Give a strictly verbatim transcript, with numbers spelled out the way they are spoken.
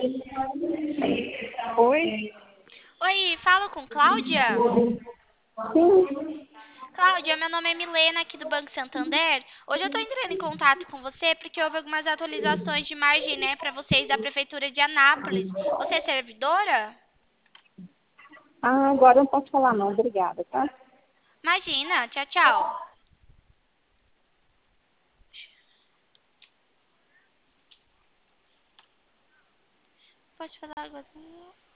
Oi? Oi, falo com Cláudia? Sim. Cláudia, meu nome é Milena, aqui do Banco Santander. Hoje eu tô entrando em contato com você porque houve algumas atualizações de margem, né, para vocês da Prefeitura de Anápolis. Você é servidora? Ah, agora eu não posso falar não, obrigada, tá? Imagina, tchau, tchau. Pode falar agora.